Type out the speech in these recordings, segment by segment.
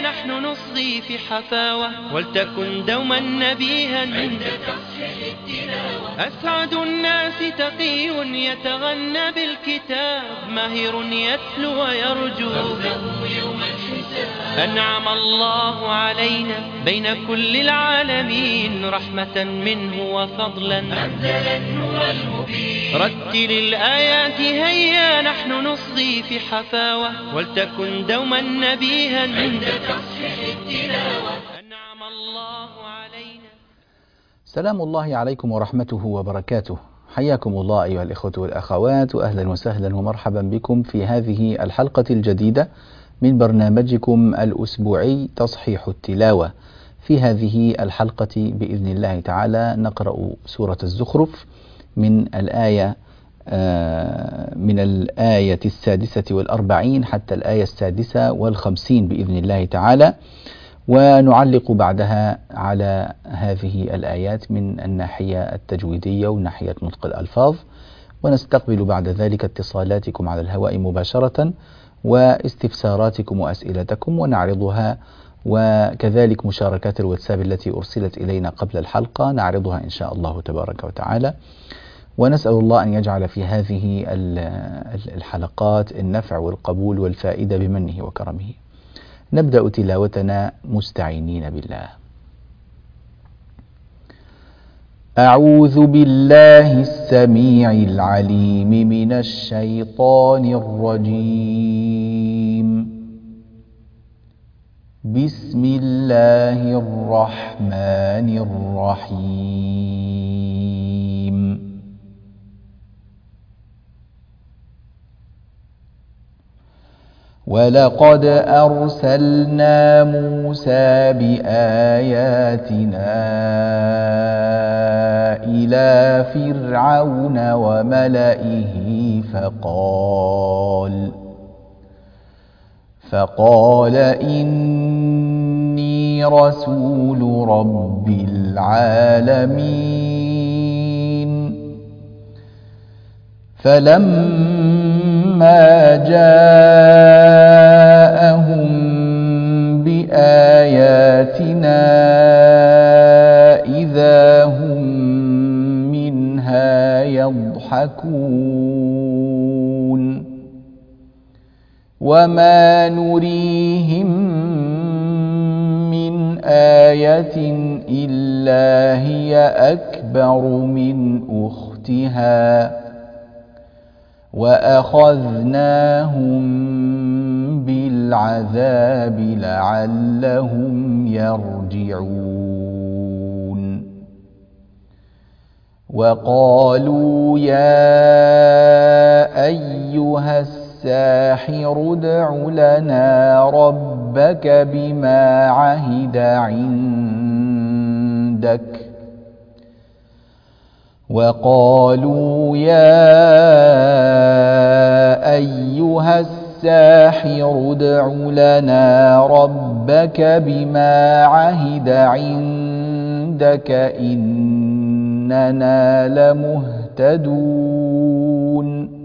نحن نصغي في حفاوة ولتكن دوما نبيها عند تصحيح التلاوة. أسعد الناس تقي يتغنى بالكتاب ماهر يتلو ويرجو يوم الحساب. أنعم الله علينا بين كل العالمين رحمة منه وفضلا أنزل النور المبين. رتل الآيات هيا نحن نصغي في حفاوة ولتكن دوما نبيها عند تصحيح التلاوة. أنعم الله علينا. سلام الله عليكم ورحمته وبركاته. حياكم الله أيها الإخوة والأخوات، وأهلا وسهلا ومرحبا بكم في هذه الحلقة الجديدة من برنامجكم الأسبوعي تصحيح التلاوة. في هذه الحلقة بإذن الله تعالى نقرأ سورة الزخرف من الآية 46 حتى الآية 56 بإذن الله تعالى، ونعلق بعدها على هذه الآيات من الناحية التجويدية وناحية نطق الألفاظ، ونستقبل بعد ذلك اتصالاتكم على الهواء مباشرة واستفساراتكم وأسئلتكم ونعرضها، وكذلك مشاركات الواتساب التي أرسلت إلينا قبل الحلقة نعرضها إن شاء الله تبارك وتعالى. ونسأل الله أن يجعل في هذه الحلقات النفع والقبول والفائدة بمنه وكرمه. نبدأ تلاوتنا مستعينين بالله. أعوذ بالله السميع العليم من الشيطان الرجيم. بسم الله الرحمن الرحيم. ولقد أرسلنا موسى بآياتنا إلى فرعون وملئه فقال إني رسول رب العالمين. فلما جاءهم بآياتنا إذا هم منها يضحكون. وما نريهم من آية إلا هي أكبر من أختها وأخذناهم بالعذاب لعلهم يرجعون. وقالوا يا أيها الساحر ادع لنا ربك بما عهد عندك. وقالوا يا أيها الساحر ادع لنا ربك بما عهد عندك إننا لمهتدون.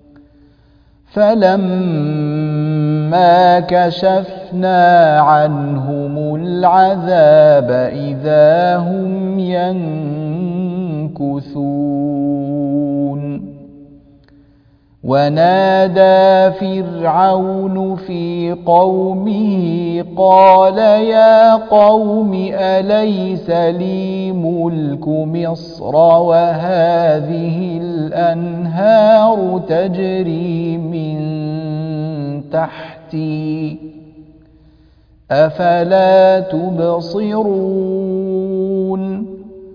فلما كشفنا عنهم العذاب إذا هم ينكثون. ونادى فرعون في قومه قال يا قوم أليس لي ملك مصر وهذه الأنهار تجري من تحتي أفلا تبصرون.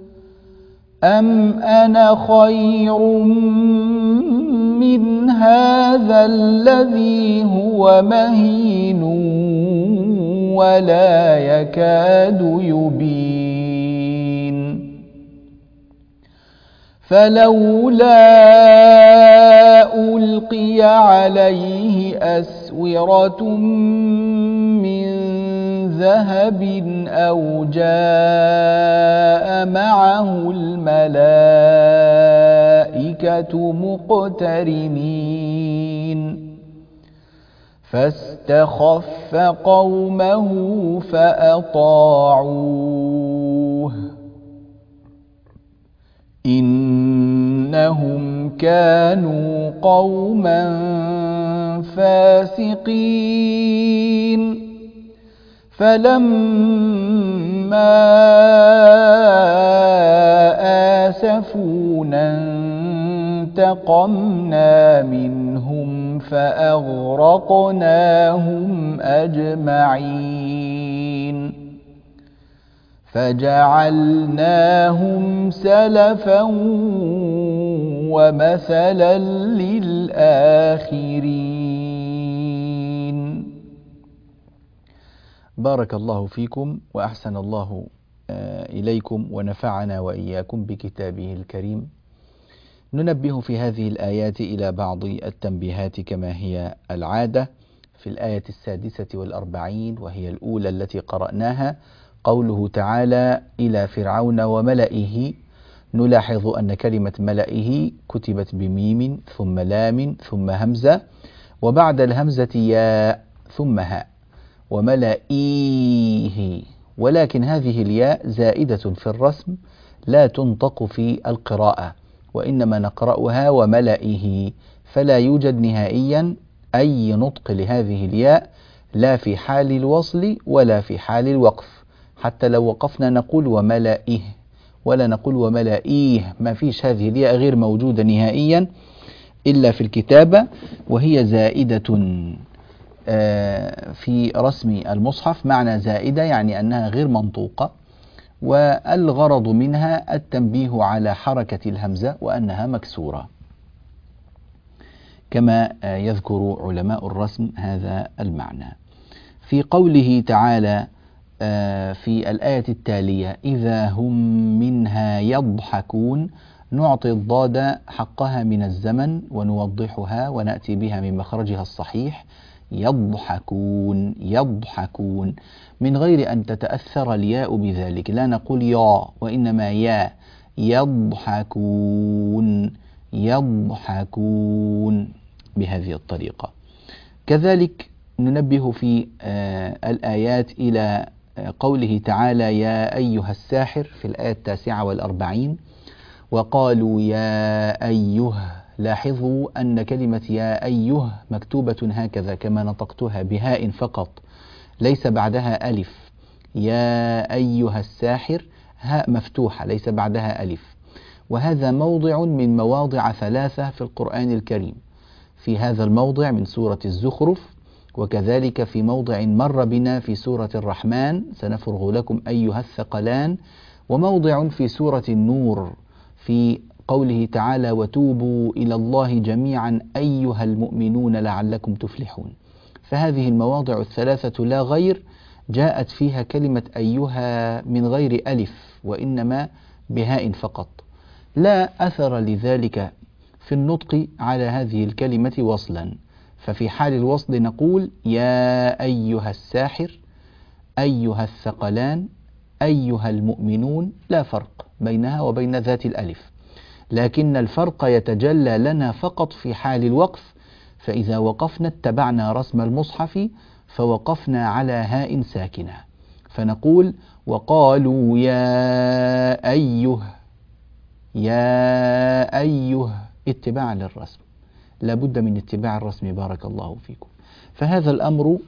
أم أنا خير من هذا الذي هو مهين ولا يكاد يبين. فلولا ألقي عليه أسورة من ذهب أو جاء معه الملائكة مقترنين فاستخف قومه فأطاعوه إنهم كانوا قوما فاسقين فلما آسفونا انتقمنا منهم فأغرقناهم أجمعين فجعلناهم سلفا ومثلا للآخرين. بارك الله فيكم وأحسن الله إليكم ونفعنا وإياكم بكتابه الكريم. ننبه في هذه الآيات إلى بعض التنبيهات كما هي العادة. في الآية 46 وهي الأولى التي قرأناها قوله تعالى إلى فرعون وملئه، نلاحظ أن كلمة ملئه كتبت بميم ثم لام ثم همزة وبعد الهمزة ياء ثم هاء، وملئيه، ولكن هذه الياء زائدة في الرسم لا تنطق في القراءة، وإنما نقرأها وملئه، فلا يوجد نهائيا أي نطق لهذه الياء لا في حال الوصل ولا في حال الوقف. حتى لو وقفنا نقول وملئه ولا نقول وملئيه، ما فيش هذه الياء غير موجودة نهائيا إلا في الكتابة، وهي زائدة في رسم المصحف. معنى زائدة يعني أنها غير منطوقة، والغرض منها التنبيه على حركة الهمزة وأنها مكسورة، كما يذكر علماء الرسم هذا المعنى. في قوله تعالى في الآية التالية إذا هم منها يضحكون، نعطي الضاد حقها من الزمن ونوضحها ونأتي بها من مخرجها الصحيح، يضحكون يضحكون، من غير أن تتأثر الياء بذلك، لا نقول يا وإنما يا، يضحكون يضحكون بهذه الطريقة. كذلك ننبه في الآيات إلى قوله تعالى يا أيها الساحر في الآية 49 وقالوا يا أيها. لاحظوا أن كلمة يا أيها مكتوبة هكذا كما نطقتها بهاء فقط ليس بعدها ألف. يا أيها الساحر هاء مفتوحة ليس بعدها ألف، وهذا موضع من مواضع 3 في القرآن الكريم، في هذا الموضع من سورة الزخرف، وكذلك في موضع مر بنا في سورة الرحمن سنفرغ لكم أيها الثقلان، وموضع في سورة النور في قوله تعالى وتوبوا إلى الله جميعا أيها المؤمنون لعلكم تفلحون. فهذه المواضع 3 لا غير جاءت فيها كلمة أيها من غير ألف وإنما بهاء فقط، لا أثر لذلك في النطق على هذه الكلمة وصلا، ففي حال الوصل نقول يا أيها الساحر أيها الثقلان أيها المؤمنون، لا فرق بينها وبين ذات الألف، لكن الفرق يتجلى لنا فقط في حال الوقف، فإذا وقفنا اتبعنا رسم المصحف فوقفنا على هاء ساكنة، فنقول وقالوا يا أيها يا أيها، اتباعا للرسم، لا بد من اتباع الرسم بارك الله فيكم. فهذا الأمر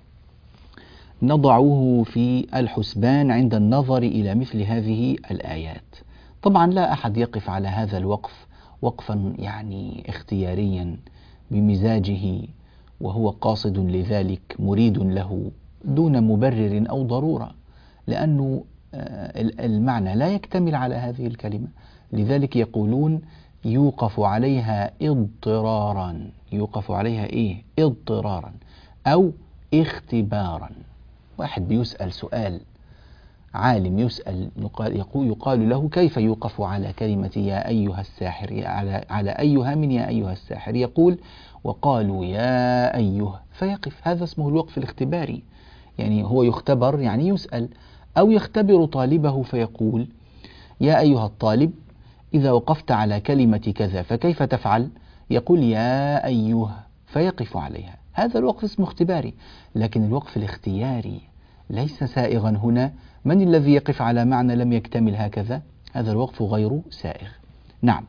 نضعه في الحسبان عند النظر إلى مثل هذه الآيات. طبعا لا أحد يقف على هذا الوقف وقفا يعني اختياريا بمزاجه وهو قاصد لذلك مريد له دون مبرر أو ضرورة، لأنه المعنى لا يكتمل على هذه الكلمة، لذلك يقولون يوقف عليها اضطرارا، يوقف عليها إيه؟ اضطرارا أو اختبارا. واحد بيسأل سؤال، عالم يسأل يقال له كيف يوقف على كلمة يا أيها الساحر، على أيها من يا أيها الساحر، يقول وقالوا يا أيها فيقف، هذا اسمه الوقف الاختباري، يعني هو يختبر يعني يسأل، أو يختبر طالبه فيقول يا أيها الطالب إذا وقفت على كلمة كذا فكيف تفعل؟ يقول يا أيها فيقف عليها، هذا الوقف اسمه اختباري. لكن الوقف الاختياري ليس سائغا هنا. من الذي يقف على معنى لم يكتمل هكذا؟ هذا الوقف غير سائغ. نعم.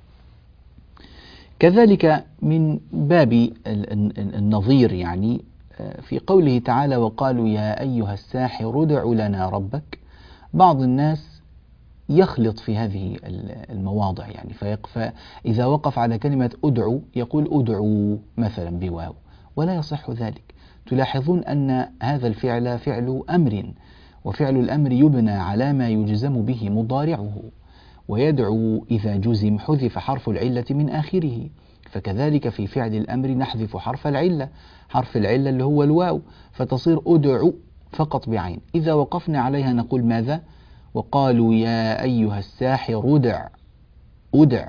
كذلك من باب النظير يعني في قوله تعالى وقالوا يا أيها الساحر ادع لنا ربك، بعض الناس يخلط في هذه المواضع يعني فإذا وقف على كلمة أدعو يقول أدعو مثلا بواو، ولا يصح ذلك. تلاحظون أن هذا الفعل فعل أمر، وفعل الأمر يبنى على ما يجزم به مضارعه، ويدعو إذا جزم حذف حرف العلة من آخره، فكذلك في فعل الأمر نحذف حرف العلة، حرف العلة اللي هو الواو، فتصير أدعو فقط بعين. إذا وقفنا عليها نقول ماذا؟ وقالوا يا أيها الساحر ادع، أدع،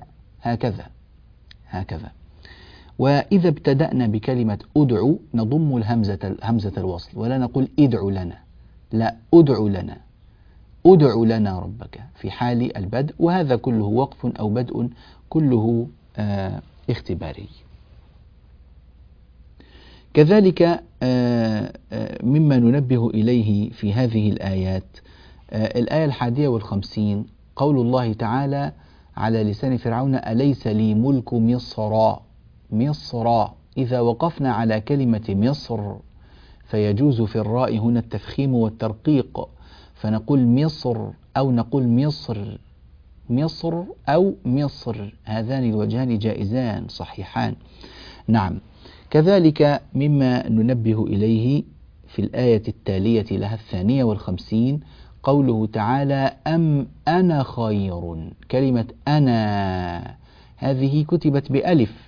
هكذا. وإذا ابتدأنا بكلمة أدعو نضم همزة الوصل، ولا نقول ادعو لنا، لا، أدع لنا ربك في حال البدء، وهذا كله وقف أو بدء، كله اختباري. كذلك مما ننبه إليه في هذه الآيات الآية 51 قول الله تعالى على لسان فرعون أليس لي ملك مصر. إذا وقفنا على كلمة مصر فيجوز في الراء هنا التفخيم والترقيق، فنقول مصر أو نقول مصر أو مصر، هذان الوجهان جائزان صحيحان. نعم. كذلك مما ننبه إليه في الآية التالية لها 52 قوله تعالى أم أنا خير. كلمة أنا هذه كتبت بألف،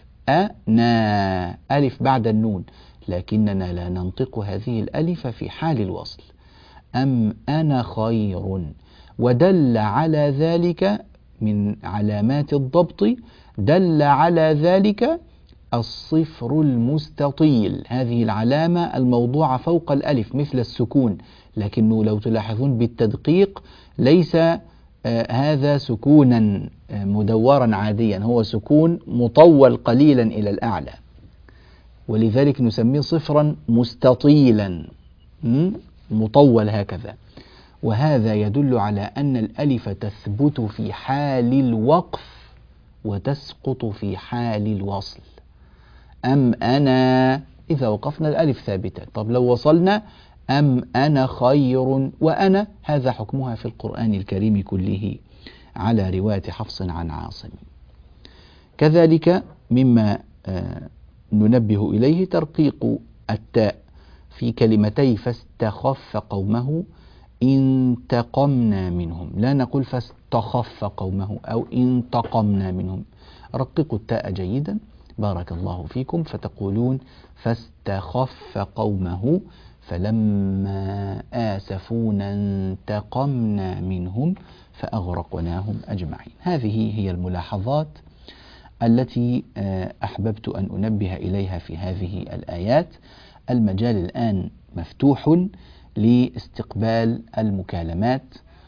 أنا ألف بعد النون، لكننا لا ننطق هذه الألف في حال الوصل. أم أنا خير. ودل على ذلك من علامات الضبط، دل على ذلك الصفر المستطيل، هذه العلامة الموضوعة فوق الألف مثل السكون، لكنه لو تلاحظون بالتدقيق ليس هذا سكونا مدورا عاديا، هو سكون مطول قليلا إلى الأعلى، ولذلك نسميه صفرا مستطيلا مطول هكذا. وهذا يدل على أن الألف تثبت في حال الوقف وتسقط في حال الوصل. أم أنا إذا وقفنا الألف ثابتة، طب لو وصلنا أم أنا خير، وأنا هذا حكمها في القرآن الكريم كله على رواية حفص عن عاصم. كذلك مما ننبه إليه ترقيق التاء في كلمتي فاستخف قومه انتقمنا منهم، لا نقول فاستخف قومه أو انتقمنا منهم، رققوا التاء جيدا بارك الله فيكم، فتقولون فاستخف قومه فلما آسفونا انتقمنا منهم فأغرقناهم أجمعين. هذه هي الملاحظات التي أحببت أن أنبه إليها في هذه الآيات. المجال الآن مفتوح لاستقبال المكالمات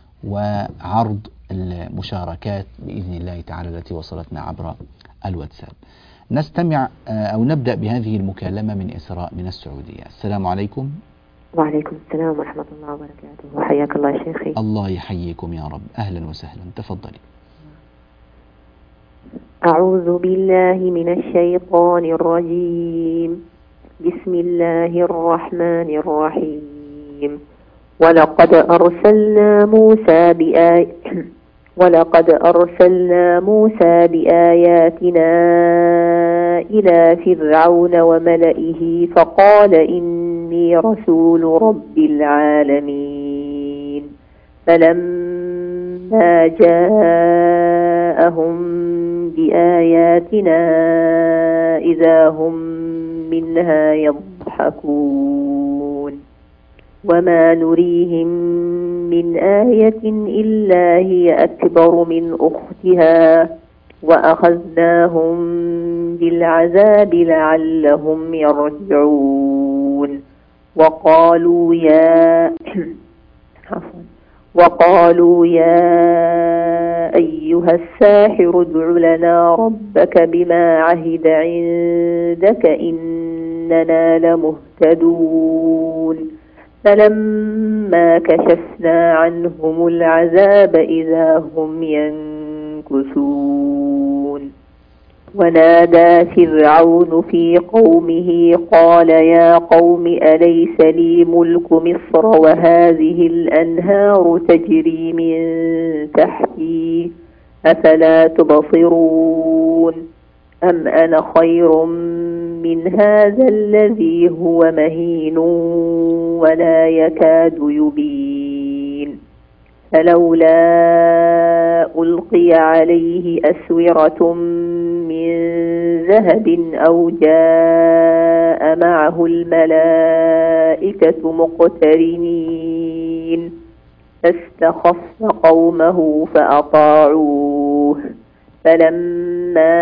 وعرض المشاركات بإذن الله تعالى التي وصلتنا عبر الواتساب. نستمع أو نبدأ بهذه المكالمة من إسراء من السعودية. السلام عليكم. وعليكم السلام ورحمة الله وبركاته، وحياك الله يا شيخي. الله يحييكم يا رب، أهلا وسهلا، تفضلي. أعوذ بالله من الشيطان الرجيم، بسم الله الرحمن الرحيم. ولقد أرسلنا موسى بآياتنا إلى فرعون وملئه فقال إني رسول رب العالمين. فلما جاءهم بآياتنا إذا هم منها يضحكون. وما نريهم من آية إلا هي أكبر من أختها وأخذناهم بالعذاب لعلهم يرجعون. وقالوا يا أيها الساحر ادع لنا ربك بما عهد عندك إننا لمهتدون فلما كشفنا عنهم العذاب إذا هم ينكثون ونادى فرعون في قومه قال يا قوم أليس لي ملك مصر وهذه الأنهار تجري من تحتي أفلا تبصرون أم أنا خير من هذا الذي هو مهين ولا يكاد يبين فلولا ألقي عليه أسورة من ذهب أو جاء معه الملائكة مقترنين فاستخف قومه فأطاعوه فلما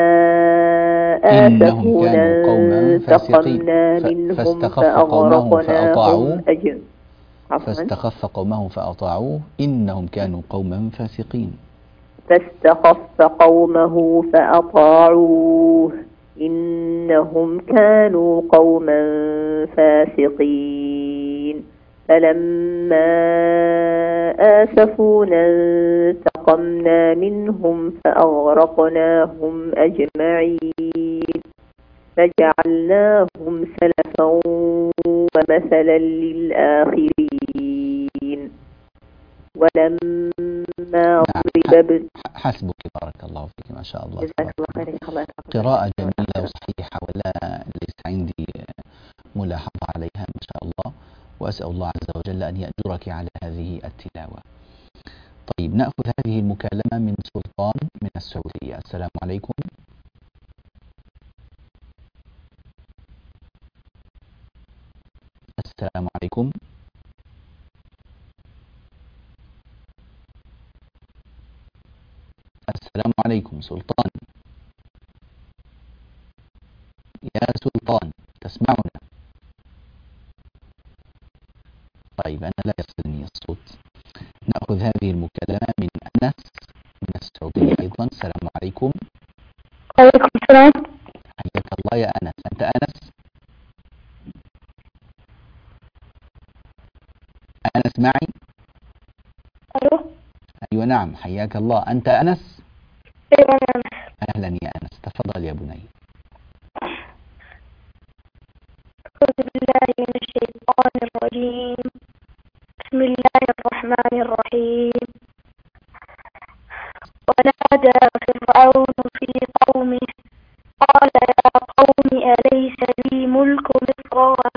آسفونا انتقمنا منهم فأغرقناهم أجمعين فاستخف قومه فأطاعوه إنهم كانوا قوما فاسقين فاستخف قومه فأطاعوه إنهم كانوا قوما فاسقين فلما آسفونا انتقمنا منهم فأغرقناهم أجمعين فجعلناهم سلفا ومثلا للآخرين ولما ضرب حسبك بارك الله فيك ما شاء الله جزاك الله خير قراءة جميلة وصحيحة ولا ليس عندي ملاحظة عليها ما شاء الله وأسأل الله عز وجل أن يأجرك على هذه التلاوة. طيب نأخذ هذه المكالمة من سلطان من السعودية. السلام عليكم. السلام عليكم. السلام عليكم سلطان. يا سلطان تسمعنا؟ طيب أنا لا يصلني الصوت. نأخذ هذه المكالمة من أنس من السعودية أيضا. السلام عليكم. وعليكم السلام. حياك الله يا أنس. أنت أنس؟ أنس معي؟ ألو. أيوة نعم حياك الله. أنت أنس؟ أيوة أنا أنس. أهلا يا أنس تفضل يا بني. أعوذ بالله من الشيطان الرجيم. بسم الله الرحمن الرحيم. ونادى فرعون في قومه قال يا قوم أليس لي ملك مصر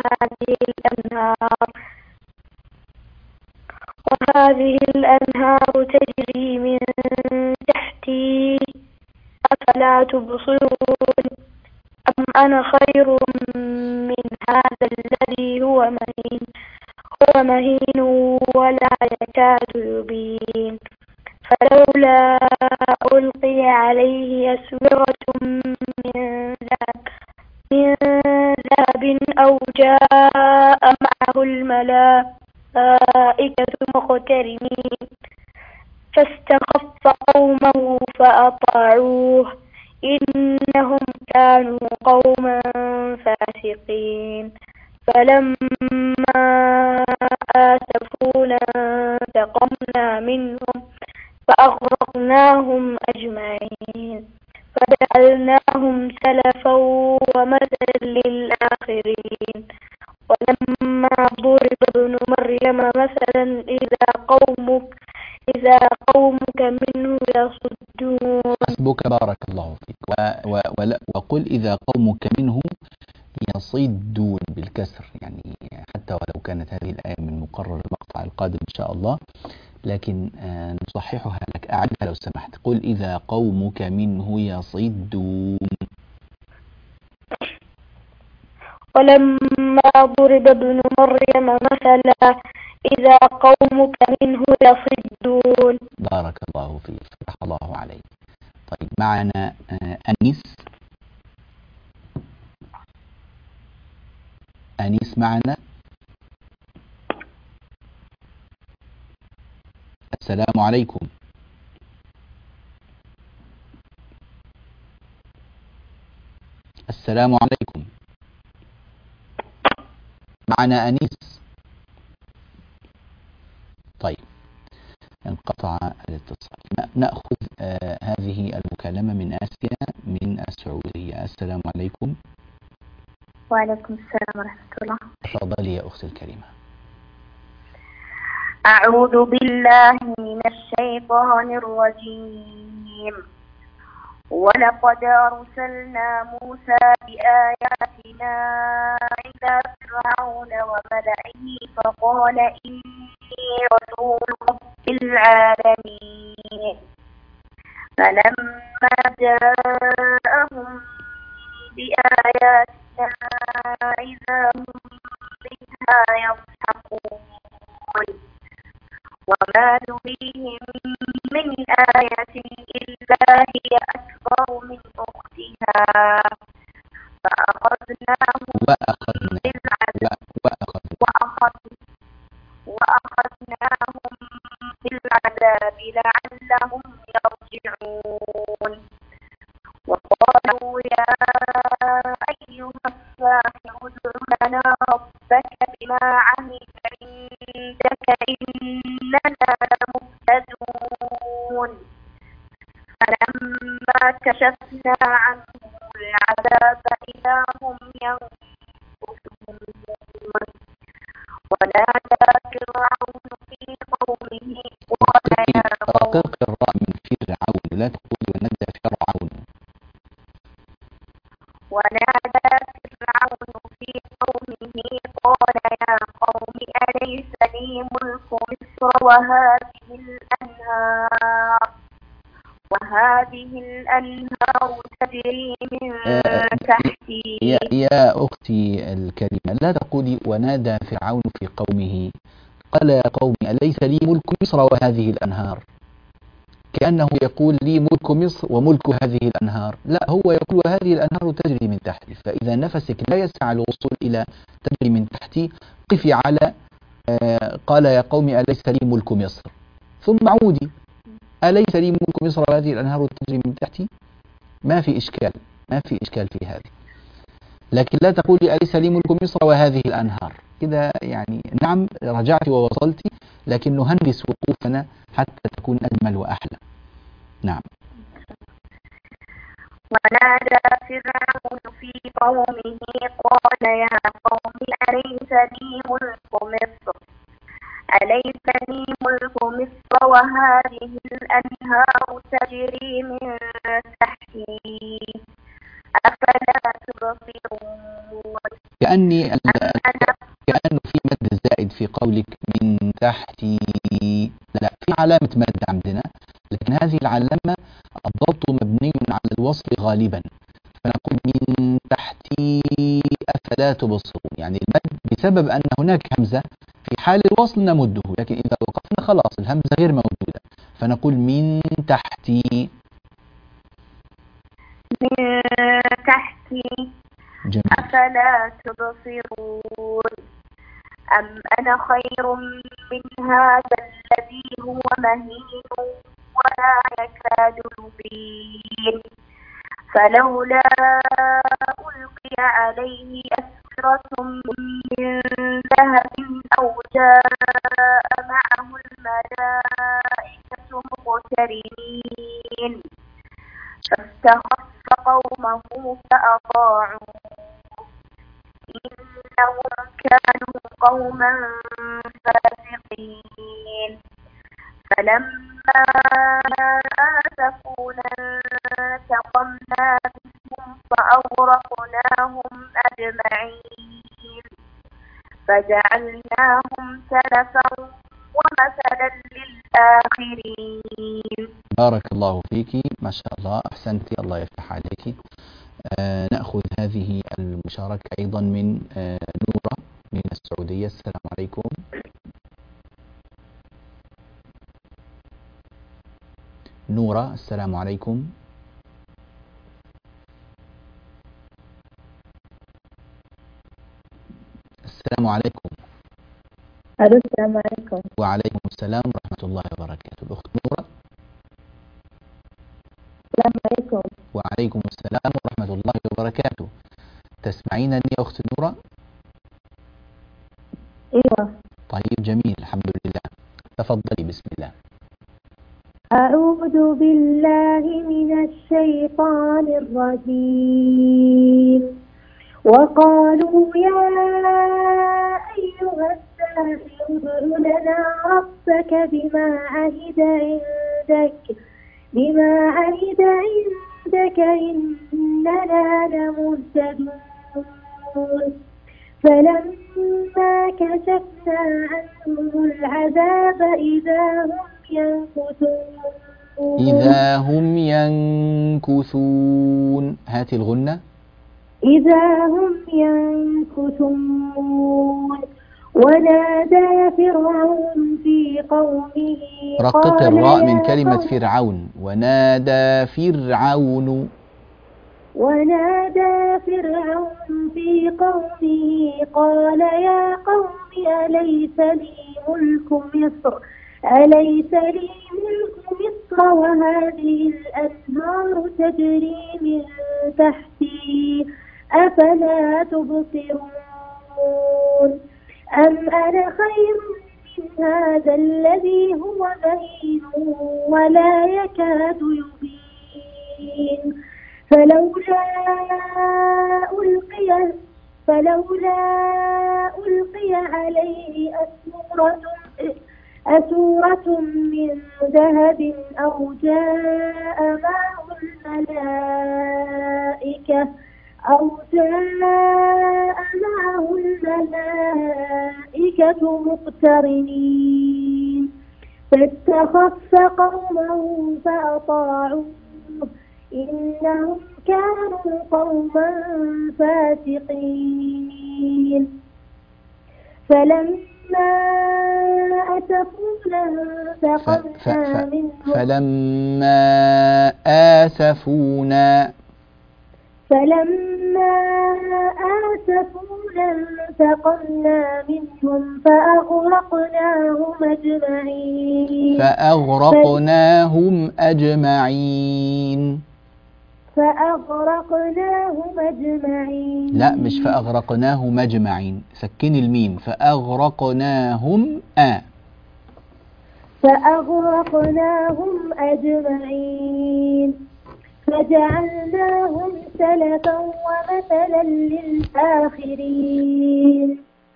وهذه الأنهار تجري من تحتي أفلا تبصرون أم أنا خير من هذا الذي هو مهين ولا يكاد يبين فلولا ألقي عليه أسورة من ذهب أو جاء معه الملائكة مقترنين فاستخف قومه فأطاعوه إنهم كانوا قوما فاسقين فلما آسفونا انتقمنا منهم فأغرقناهم أجمعين فجعلناهم سلفا ومثلا للآخرين ولما ضرب ابن مريم مثلا إذا قومك منه يصدون. حسبك بارك الله فيك. وقل إذا قومك منه يصدون بالكسر يعني حتى ولو كانت هذه الآية من مقرر المقطع القادم إن شاء الله لكن نصححها لك. أعدها لو سمحت. قل إذا قومك منه يصدون. ولما ضرب ابن مريم مثلا إذا قومك منه يصدون. بارك الله فيك فتح الله عليك. طيب معنا أنيس معنا. السلام عليكم. السلام عليكم. معنى أنيس؟ طيب، انقطع الاتصال. نأخذ هذه المكالمة من آسيا من السعودية. السلام عليكم. وعليكم السلام ورحمة الله. تفضلي يا أختي الكريمة. أعوذ بالله من الشيطان الرجيم. ولقد أرسلنا موسى بآياتنا إلى فرعون وملئه فقال إني رسول رب العالمين. فلما جاءهم بآياتنا إذا هم منها يضحكون وما نريهم من آية إلا هي أكبر من أختها وأخذناهم بالعذاب لعلهم يرجعون. وقالوا يا أيها الساحر ادع لنا ربك بما عهد عندك إننا لمهتدون. فلما كشفنا عنهم العذاب إذا هم ينكثون. ونادى فرعون في قومه قال يا قوم. رقق الراء من فرعون، لا تقول ونادى فرعون. ونادى فرعون في قومه قال يا قوم أليس لي ملك مصر وهذه الأنهار تجري من تحتي. يا أختي الكريمة، لا تقولي ونادى فرعون في قومه قال يا قوم أليس لي ملك مصر وهذه الأنهار، كأنه يقول لي ملك مصر وملك هذه الأنهار. لا، هو يقول وهذه الأنهار تجري من تحتي. فإذا نفسك لا يسع الوصول إلى تجري من تحتي، قفي على قال يا قوم أليس لي ملك مصر، ثم عودي أليس لي ملك مصر وهذه الأنهار تجري من تحتي. ما في إشكال في هذا. لكن لا تقولي أليس لي ملك مصر وهذه الأنهار كذا، يعني نعم رجعت ووصلت، لكن نهندس وقوفنا حتى تكون أجمل وأحلى. نعم. ونادى فرعون في قومه قال يا قوم أليس لي ملك مصر وهذه الأنهار تجري من تحتي أفلا تبصرون. كأنه في مد زائد في قولك من تحتي. لا، في علامة مد عندنا، لكن هذه العلامة الضبط مبني على الوصل غالبا، فنقول من تحتي أفلا تبصرون. يعني المد بسبب أن هناك همزة في حال الوصل نمده، لكن إذا وقفنا خلاص الهمزة غير موجودة، فنقول من تحتي. من تحتي. جميل. أفلا تبصرون. أم أنا خير من هذا الذي هو مهين ولا يكاد يبين. فلولا ألقي عليه أسورة من ذهب أو جاء معه الملائكة مقترنين. فاستخف قومه فأطاعوه إنهم كانوا قوما فاسقين. فلما آسفونا انتقمنا منهم فأغرقناهم أجمعين فجعلناهم سلفا ومثلا للآخرين. بارك الله فيك، ما شاء الله، أحسنتي، الله يفتح عليك. نأخذ هذه المشاركة أيضا من نورة من السعودية. السلام عليكم. نورة، السلام عليكم. السلام عليكم. السلام عليكم. وعليكم السلام ورحمة الله وبركاته. الأخت نورة. السلام عليكم. وعليكم السلام ورحمة الله وبركاته. تسمعينني يا أخت نورة؟ جميل، الحمد لله. تفضلي، بسم الله. أعوذ بالله من الشيطان الرجيم. وقالوا يا أيها الساحر ادع لنا ربك بما عهد عندك إننا لمهتدون. فلما كشفنا عنهم العذاب إذا هم ينكثون. هاتي الغنة. إذا هم ينكثون. ونادى فرعون في قومه رقق الراء من كلمة فرعون. ونادى فرعون في قومه قال يا قوم أليس لي ملك مصر وهذه الأنهار تجري من تحتي أفلا تبصرون. أم أنا خير من هذا الذي هو مهين ولا يكاد يبين. فلولا ألقي عليه أسورة من ذهب أو جاء معه الملائكة مقترنين. فاستخف قومه فأطاعوه إنهم كانوا قوما فاسقين. فلما آسفونا انتقمنا منهم فأغرقناهم أجمعين. لا، مش فأغرقناهم أجمعين، سكن الميم. فأغرقناهم أجمعين. فجعلناهم سلفا ومثلا للآخرين.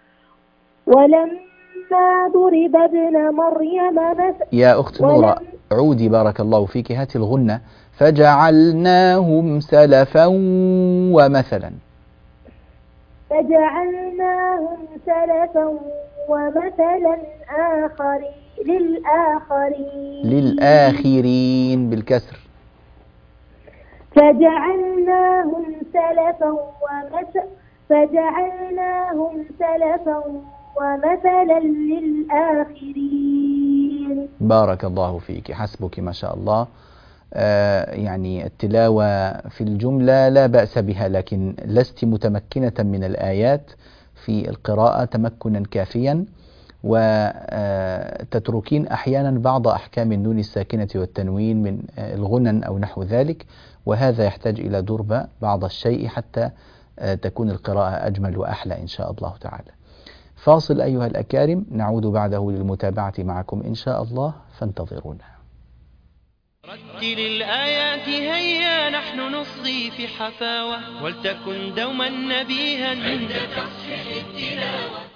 ولما ضرب ابن مريم يا أخت نورة عودي بارك الله فيك، هاتي الغنة. فجعلناهم سلفا ومثلا للآخرين بالكسر. فجعلناهم سلفا ومثلا للآخرين. بارك الله فيك، حسبك ما شاء الله. يعني التلاوة في الجملة لا بأس بها، لكن لست متمكنة من الآيات في القراءة تمكنا كافيا، وتتركين أحيانا بعض أحكام النون الساكنة والتنوين من الغنن أو نحو ذلك، وهذا يحتاج إلى درب بعض الشيء حتى تكون القراءة أجمل وأحلى إن شاء الله تعالى. فاصل أيها الأكارم، نعود بعده للمتابعة معكم إن شاء الله، فانتظرونا. رتل الآيات هيا نحن نصغي في حفاوة، ولتكن دوما نبيها عند تصحيح التلاوة.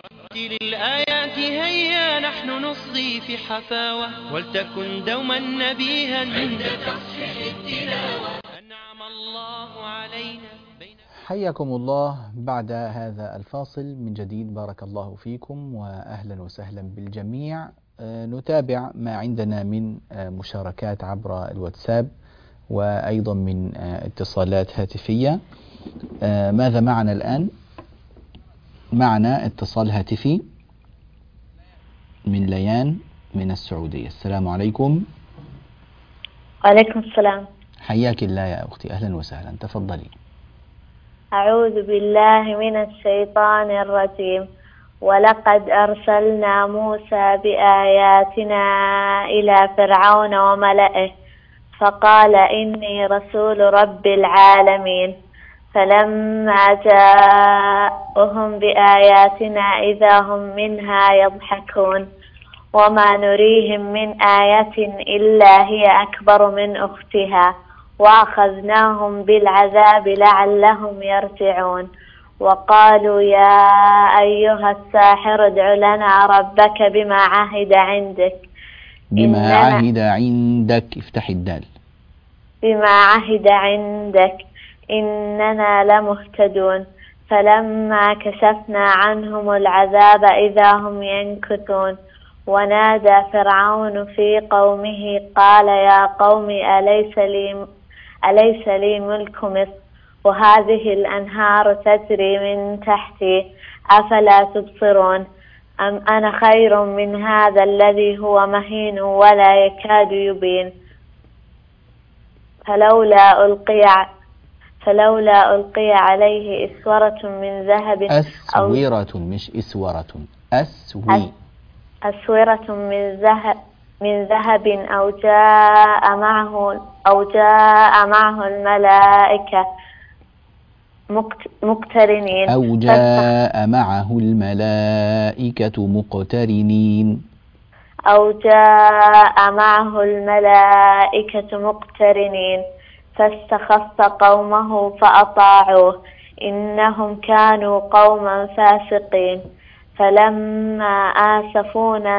رتل الآيات هيا نحن نصغي في حفاوة ولتكن دوما نبيها عند تصحيح التلاوة أنعم الله علينا حياكم الله بعد هذا الفاصل من جديد. بارك الله فيكم وأهلا وسهلا بالجميع. نتابع ما عندنا من مشاركات عبر الواتساب وأيضا من اتصالات هاتفية. ماذا معنا الآن؟ معنا اتصال هاتفي من ليان من السعودية. السلام عليكم. وعليكم السلام. حياك الله يا أختي، أهلا وسهلا، تفضلي. أعوذ بالله من الشيطان الرجيم. ولقد أرسلنا موسى بآياتنا إلى فرعون وملئه فقال إني رسول رب العالمين فلما جاءهم بآياتنا إذا هم منها يضحكون وما نريهم من آية إلا هي أكبر من أختها وأخذناهم بالعذاب لعلهم يرجعون وقالوا يا أيها الساحر ادع لنا ربك بما عهد عندك افتح الدال. بما عهد عندك إننا لمهتدون فلما كشفنا عنهم العذاب إذا هم ينكثون ونادى فرعون في قومه قال يا قوم أليس لي ملك مصر وهذه الأنهار تجري من تحتي أفلا تبصرون أم أنا خير من هذا الذي هو مهين ولا يكاد يبين فلولا ألقي عليه أسورة من ذهب أسورة مش إسورة أسورة من ذهب أو جاء معه الملائكة مقترنين أو جاء معه الملائكة مقترنين فاستخف قومه فأطاعوه إنهم كانوا قوما فاسقين فلما آسفونا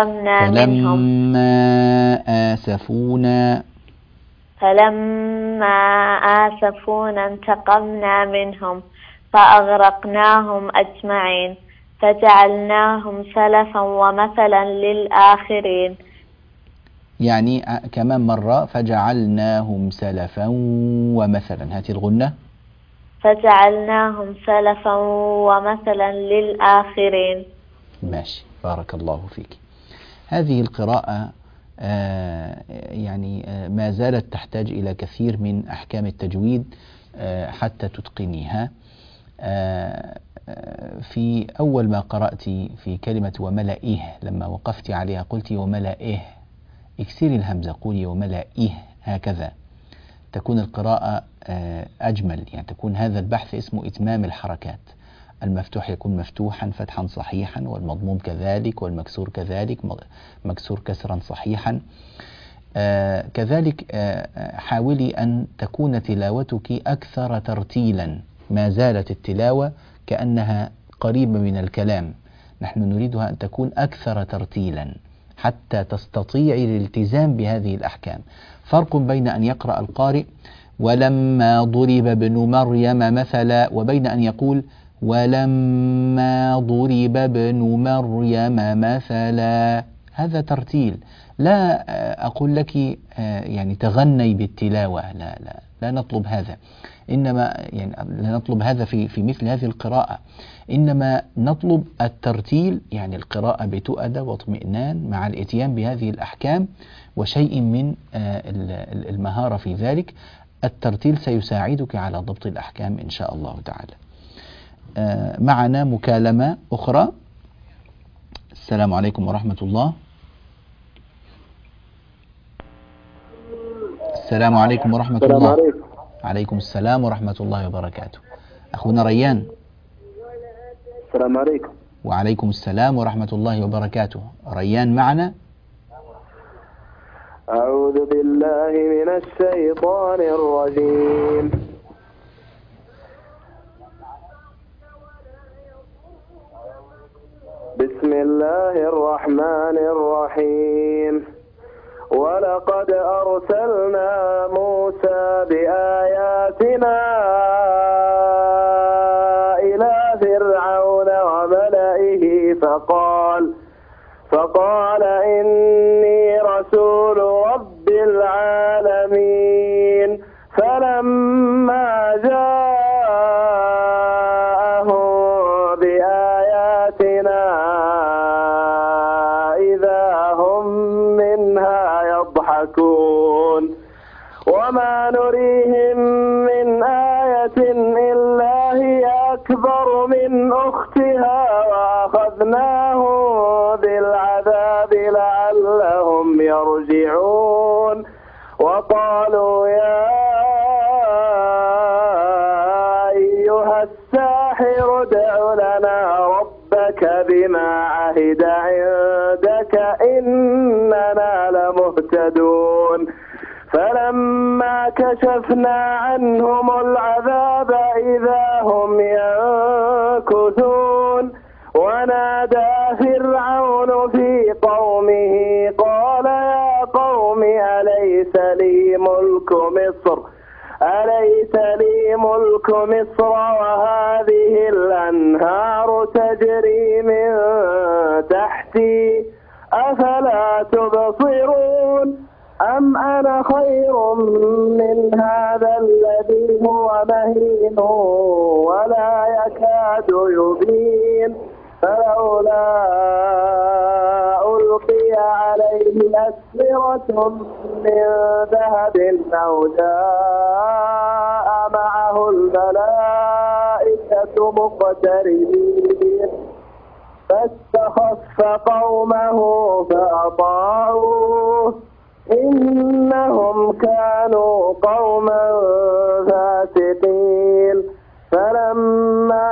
انتقمنا منهم فأغرقناهم أجمعين فجعلناهم سلفا ومثلا للآخرين. يعني كمان مرة فجعلناهم سلفا ومثلا، هاتي الغنة. فجعلناهم سلفا ومثلا للآخرين. ماشي، بارك الله فيك. هذه القراءة يعني ما زالت تحتاج إلى كثير من أحكام التجويد حتى تتقنيها. في أول ما قرأت في كلمة وملئه لما وقفت عليها قلت وملئه، اكسري الهمزة، قولي وملئه، هكذا تكون القراءة أجمل. يعني تكون هذا البحث اسمه إتمام الحركات. المفتوح يكون مفتوحا فتحا صحيحا، والمضموم كذلك، والمكسور كذلك، مكسور كسرا صحيحا. كذلك حاولي أن تكون تلاوتك أكثر ترتيلا. ما زالت التلاوة كأنها قريبة من الكلام، نحن نريدها أن تكون أكثر ترتيلا حتى تستطيعي الالتزام بهذه الأحكام. فرق بين أن يقرأ القارئ ولما ضرب ابن مريم مثلا، وبين أن يقول ولما ضرب ابن مريم مثلا. هذا ترتيل. لا أقول لك يعني تغني بالتلاوة، لا نطلب هذا. إنما يعني لا نطلب هذا في مثل هذه القراءة، إنما نطلب الترتيل، يعني القراءة بتؤدة واطمئنان مع الإتيان بهذه الأحكام وشيء من المهارة في ذلك. الترتيل سيساعدك على ضبط الأحكام إن شاء الله تعالى. معنا مكالمة أخرى. السلام عليكم ورحمة الله. السلام عليكم ورحمة الله. عليكم السلام ورحمة الله وبركاته. أخونا ريان. السلام عليكم. وعليكم السلام ورحمة الله وبركاته. ريان معنا. أعوذ بالله من الشيطان الرجيم. بسم الله الرحمن الرحيم. ولقد أرسلنا موسى بآياتنا إلى فرعون وملئه فقال إني رسول رب العالمين. فلما جاءهم بآياتنا إذا هم منها يضحكون. وما نريهم من آية إلا هي أكبر من أختها وأخذناهم بالعذاب لعلهم يرجعون. وقالوا يا أيها الساحر ادع لنا ربك بما عهد عندك إننا لمهتدون. فلما كشفنا عنهم العذاب إذا هم ينكثون. ونادى فرعون في قومه قال يا قوم أليس لي ملك مصر وهذه الأنهار تجري من تحتي أفلا تبصرون. أم أنا خير من هذا الذي هو مهين ولا يكاد يبين. فلولا ألقي عليه أسورة من ذهب أو جاء معه الملائكة مقترنين. فاستخف قومه فأطاعوه إنهم كانوا قوما فاسقين. فلما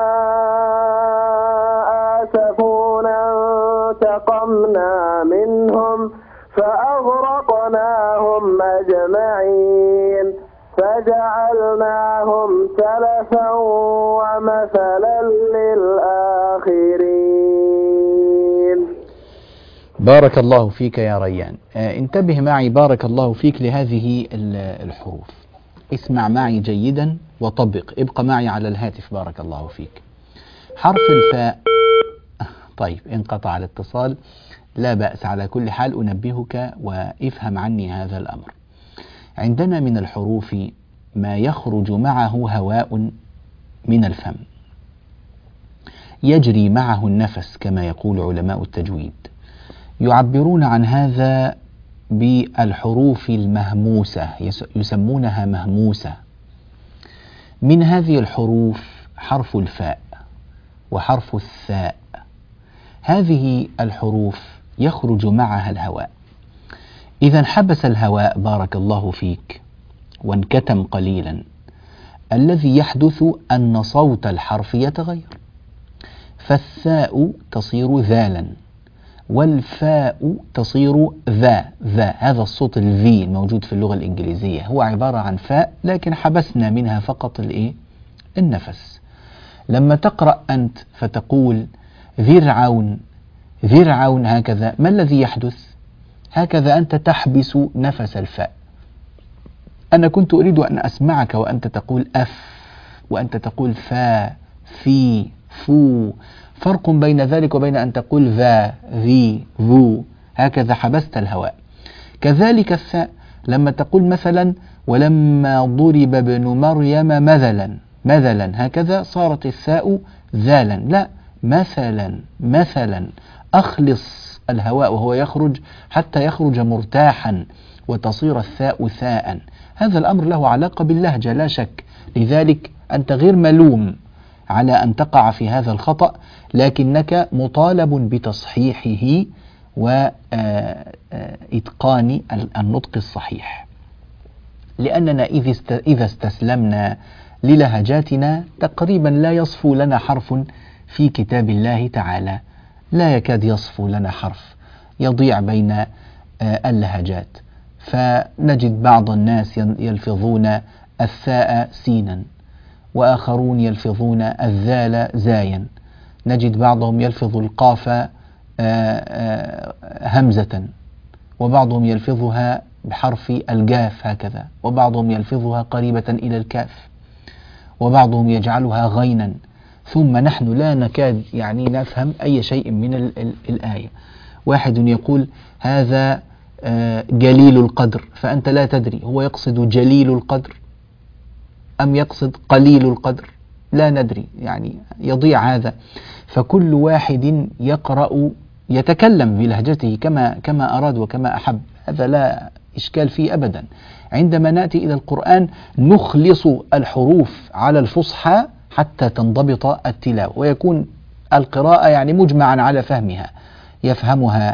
آسفونا انتقمنا منهم فأغرقناهم أجمعين فجعلناهم سلفا ومثلا للآخرين. بارك الله فيك يا ريان. انتبه معي بارك الله فيك لهذه الحروف. اسمع معي جيدا وطبق. ابقى معي على الهاتف بارك الله فيك. حرف الفاء. طيب انقطع الاتصال، لا بأس. على كل حال أنبهك وافهم عني هذا الأمر. عندنا من الحروف ما يخرج معه هواء من الفم، يجري معه النفس كما يقول علماء التجويد. يعبرون عن هذا بالحروف المهموسة، يسمونها مهموسة. من هذه الحروف حرف الفاء وحرف الثاء. هذه الحروف يخرج معها الهواء. إذا انحبس الهواء بارك الله فيك وانكتم قليلا، الذي يحدث أن صوت الحرف يتغير، فالثاء تصير ذالا والفاء تصير ذا. هذا الصوت الفي الموجود في اللغة الإنجليزية هو عبارة عن فاء، لكن حبسنا منها فقط النفس. لما تقرأ أنت فتقول ذرعون هكذا، ما الذي يحدث؟ هكذا أنت تحبس نفس الفاء. أنا كنت أريد أن أسمعك وأنت تقول أف وأنت تقول فا في فو. فرق بين ذلك وبين أن تقول ذا ذي ذو، هكذا حبست الهواء. كذلك الثاء لما تقول مثلا ولما ضرب ابن مريم مثلا هكذا صارت الثاء ذالا. لا، مثلا أخلص الهواء وهو يخرج حتى يخرج مرتاحا وتصير الثاء ثاء. هذا الأمر له علاقة باللهجة لا شك، لذلك أنت غير ملوم على أن تقع في هذا الخطأ، لكنك مطالب بتصحيحه وإتقان النطق الصحيح، لأننا إذا استسلمنا للهجاتنا تقريبا لا يصفو لنا حرف في كتاب الله تعالى، لا يكاد يصفو لنا حرف، يضيع بين اللهجات. فنجد بعض الناس يلفظون الثاء سينا، وآخرون يلفظون الذال زايا. نجد بعضهم يلفظ القاف همزة، وبعضهم يلفظها بحرف الجاف هكذا، وبعضهم يلفظها قريبة إلى الكاف، وبعضهم يجعلها غينا، ثم نحن لا نكاد يعني نفهم أي شيء من الآية. واحد يقول هذا جليل القدر، فأنت لا تدري هو يقصد جليل القدر أم يقصد قليل القدر، لا ندري، يعني يضيع هذا. فكل واحد يقرأ يتكلم بلهجته كما أراد وكما أحب، هذا لا إشكال فيه أبدا. عندما نأتي إلى القرآن نخلص الحروف على الفصحى حتى تنضبط التلاوة، ويكون القراءة يعني مجمعا على فهمها، يفهمها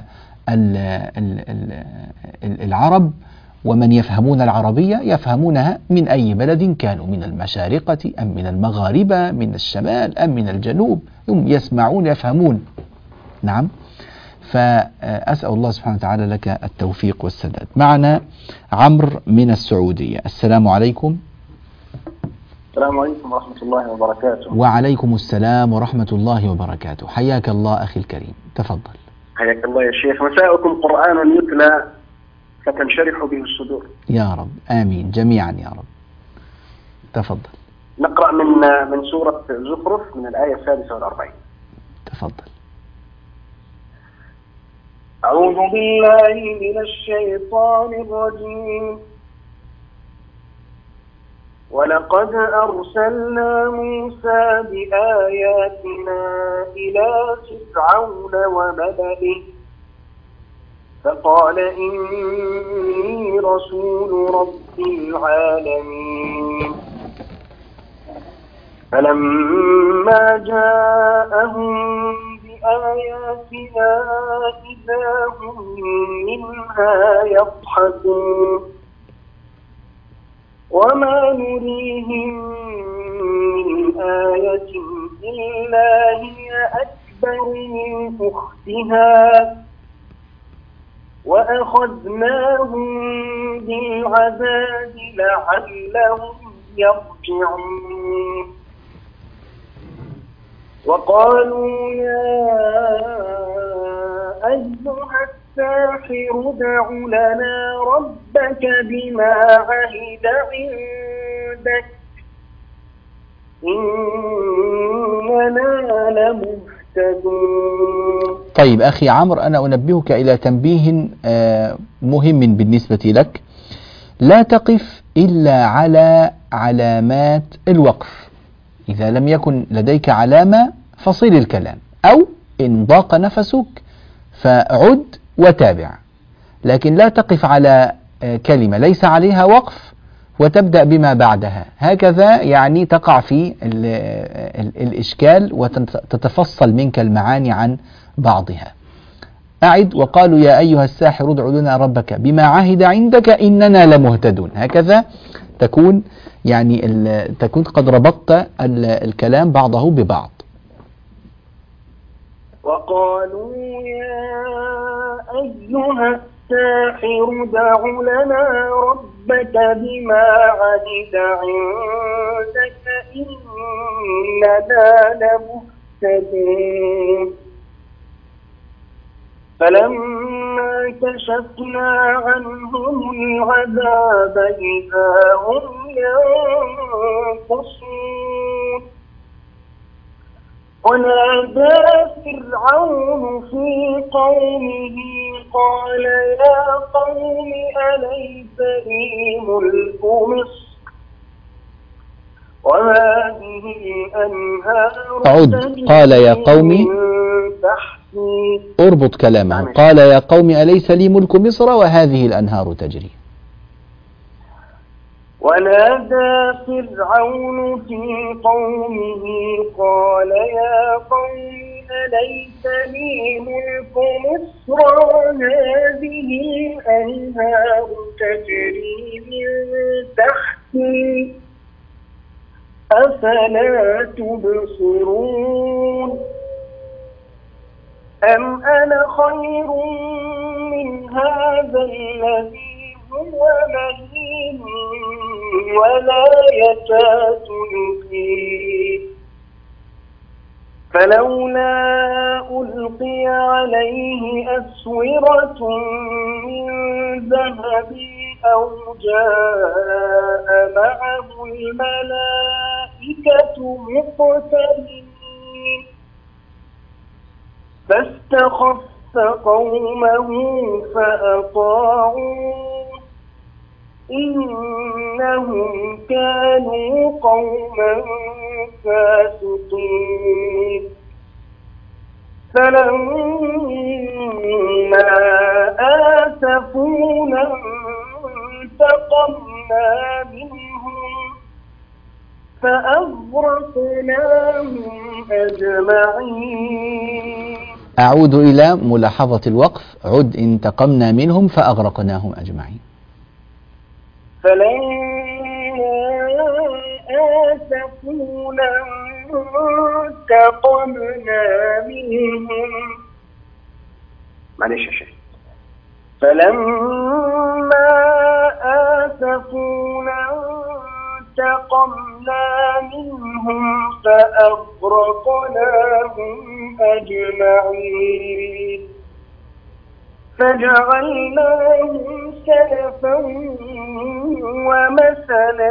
العرب، ومن يفهمون العربية يفهمونها من أي بلد كانوا، من المشارقة أم من المغاربة، من الشمال أم من الجنوب، هم يسمعون يفهمون. نعم. فأسأل الله سبحانه وتعالى لك التوفيق والسداد. معنا عمرو من السعودية. السلام عليكم. السلام عليكم ورحمة الله وبركاته. وعليكم السلام ورحمة الله وبركاته. حياك الله أخي الكريم، تفضل. حياك الله يا شيخ. مساءكم قرآن يتلى فتنشرح به الصدور. يا رب آمين جميعا يا رب. تفضل. نقرأ من سورة زخرف من الآية 46. تفضل. أعوذ بالله من الشيطان الرجيم. ولقد أرسلنا موسى بآياتنا إلى فرعون وملئه فقال إني رسول رب العالمين. فلما جاءهم بآياتنا إذا هم منها يضحكون وما نريهم من آية إلا هي أكبر من أختها وأخذناهم بالعذاب لعلهم يرجعون. وقالوا يا أيها الساحر ادع لنا ربك بما عهد عندك إننا لمهتدون. طيب أخي عمرو، أنا أنبهك إلى تنبيه مهم بالنسبة لك. لا تقف إلا على علامات الوقف. إذا لم يكن لديك علامة فصل الكلام، أو إن ضاق نفسك فعد وتابع، لكن لا تقف على كلمة ليس عليها وقف وتبدأ بما بعدها، هكذا يعني تقع في الإشكال وتتفصل منك المعاني عن بعضها. أعد. وقالوا يا أيها الساحر ادع لنا ربك بما عهد عندك إننا لمهتدون، هكذا تكون يعني تكون قد ربطت الكلام بعضه ببعض. وقالوا يا أيها الساحر ادع لنا ربك بما عهد عندك إننا لمهتدون. فلما كشفنا عنهم العذاب إذا هم ينقصون. ونادى فرعون في قومه قال يا قوم أليس لي ملك مصر وهذه الأنهار قال يا قوم تحتي. اربط كلامه. قال يا قوم أليس لي ملك مصر وهذه الأنهار تجري. ونادى فرعون في قومه قال يا قوم أليس لي ملك مصر وهذه الأنهار تجري من تحتي أفلا تبصرون. أم أنا خير من هذا الذي هو مهين ولا يكاد يفيد. فلولا ألقي عليه أسورة من ذهب أو جاء معه الملائكة مقترنين فاستخف قومه فأطاعوه إنهم كانوا قوما فاسقين فلما آسفونا انتقمنا منهم فأغرقناهم أجمعين. أعود إلى ملاحظة الوقف. عد انتقمنا منهم فأغرقناهم أجمعين. فلما آسفونا انتقمنا منهم معلش يا شيخ. فلما آسفونا انتقمنا منهم فأغرقناهم أجمعين فجعلناهم سلفا ومثلا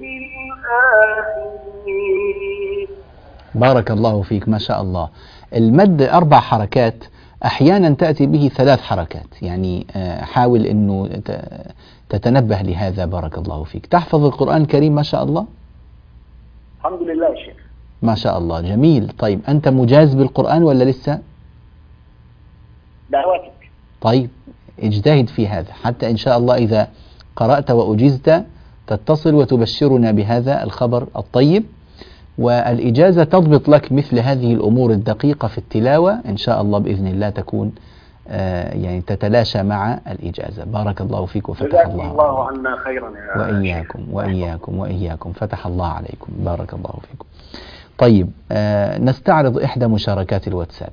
للآخرين. بارك الله فيك، ما شاء الله. المد 4 حركات، أحيانا تأتي به 3 حركات، يعني حاول أنه تتنبه لهذا. بارك الله فيك. تحفظ القرآن الكريم ما شاء الله؟ الحمد لله يا شيخ. ما شاء الله، جميل. طيب أنت مجاز بالقرآن ولا لسه؟ دعواتك. طيب اجتهد في هذا حتى إن شاء الله إذا قرأت وأجزت تتصل وتبشرنا بهذا الخبر الطيب، والإجازة تضبط لك مثل هذه الأمور الدقيقة في التلاوة إن شاء الله بإذن الله، تكون يعني تتلاشى مع الإجازة. بارك الله فيك وفتح الله عنا خيرا يا وإياكم وإياكم وإياكم، فتح الله عليكم. بارك الله فيكم. طيب نستعرض إحدى مشاركات الواتساب.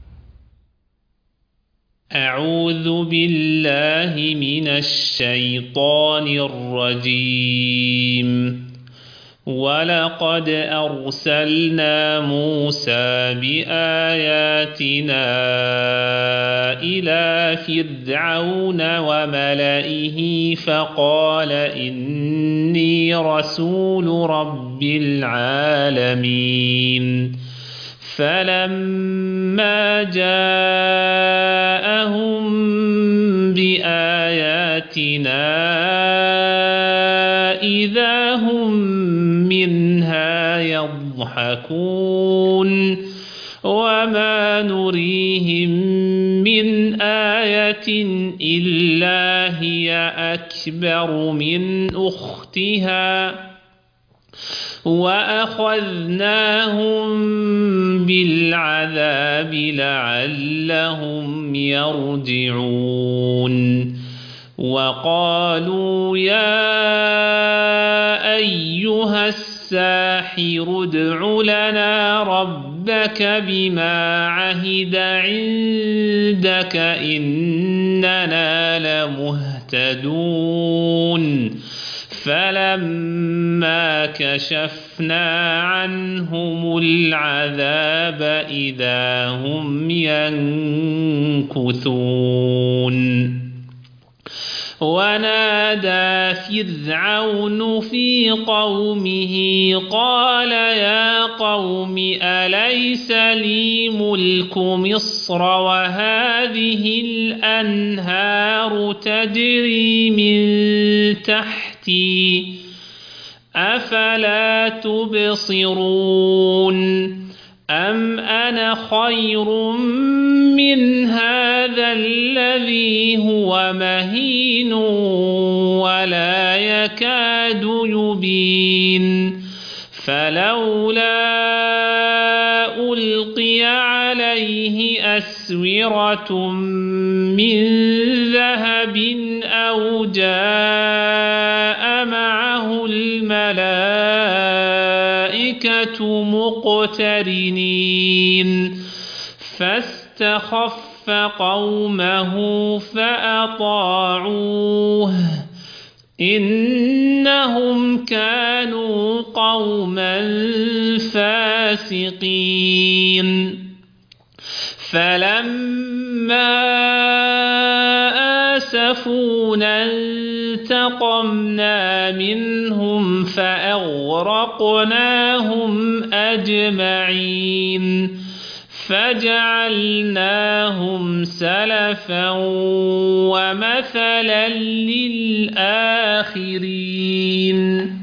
أعوذ بالله من الشيطان الرجيم. ولقد أرسلنا موسى بآياتنا إلى فرعون وملئه فقال إني رسول رب العالمين. فلما جاءهم بآياتنا إذا هم منها يضحكون وما نريهم من آية إلا هي أكبر من أختها وأخذناهم بالعذاب لعلهم يرجعون. وقالوا يا أيها الساحر ادع لنا ربك بما عهد عندك إننا لمهتدون. فلما كشفنا عنهم العذاب إذا هم ينكثون. ونادى فرعون في قومه قال يا قوم أليس لي ملك مصر وهذه الأنهار تجري من تحتي أفلا تبصرون أم أنا خير من هذا الذي هو مهين ولا يكاد يبين. فلولا ألقي عليه أسورة من ذهب أو جاء معه الملائكة مقترنين فاستخف قومه فأطاعوه إنهم كانوا قوما فاسقين. فاسقين فلما آسفونا انتقمنا منهم فأغرقناهم أجمعين فجعلناهم سلفا ومثلا للآخرين.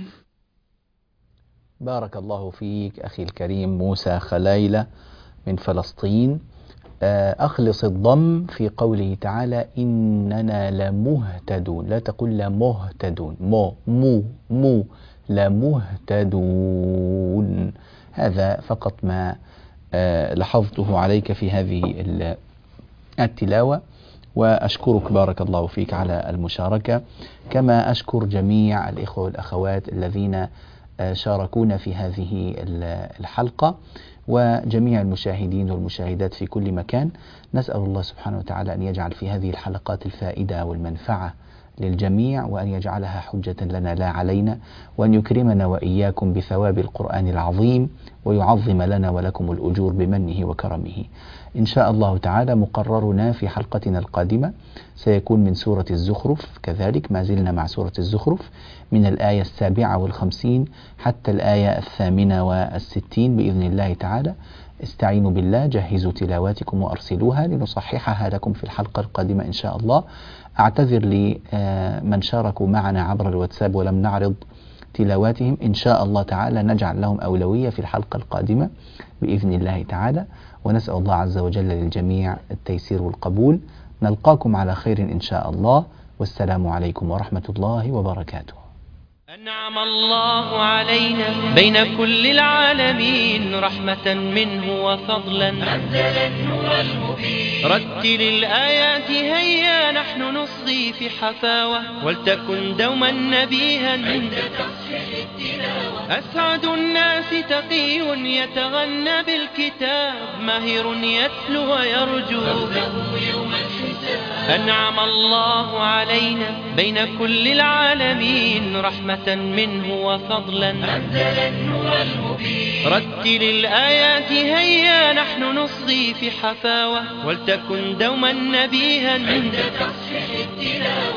بارك الله فيك أخي الكريم موسى خلايلة من فلسطين. أخلص الضم في قوله تعالى إننا لمهتدون، لا تقل لمهتدون، مو لمهتدون. هذا فقط ما لاحظته عليك في هذه التلاوة، وأشكرك بارك الله فيك على المشاركة، كما أشكر جميع الإخوة والأخوات الذين شاركونا في هذه الحلقة، وجميع المشاهدين والمشاهدات في كل مكان. نسأل الله سبحانه وتعالى أن يجعل في هذه الحلقات الفائدة والمنفعة للجميع، وأن يجعلها حجة لنا لا علينا، وأن يكرمنا وإياكم بثواب القرآن العظيم، ويعظم لنا ولكم الأجور بمنه وكرمه. إن شاء الله تعالى مقررنا في حلقتنا القادمة سيكون من سورة الزخرف، كذلك ما زلنا مع سورة الزخرف من الآية 57 حتى الآية 68 بإذن الله تعالى. استعينوا بالله، جهزوا تلاواتكم وأرسلوها لنصححها لكم في الحلقة القادمة إن شاء الله. أعتذر لمن شاركوا معنا عبر الواتساب ولم نعرض تلاواتهم، إن شاء الله تعالى نجعل لهم أولوية في الحلقة القادمة بإذن الله تعالى، ونسأل الله عز وجل للجميع التيسير والقبول. نلقاكم على خير إن شاء الله، والسلام عليكم ورحمة الله وبركاته. أنعم الله علينا بين كل العالمين رحمة منه وفضلا، أنزل النور المبين. رتل الآيات هيا نحن نصغي في حفاوة، ولتكن دوما نبيها عند تصحيح التلاوة. أسعد الناس تقي يتغنى بالكتاب، ماهر يتلو ويرجو يوم الحساب. أنعم الله علينا بين كل العالمين رحمة منه وفضلا، أنزل النور المبين. رتل الآيات هيا نحن نصغي في حفاوة، ولتكن دوما نبيها عند تصحيح التلاوة.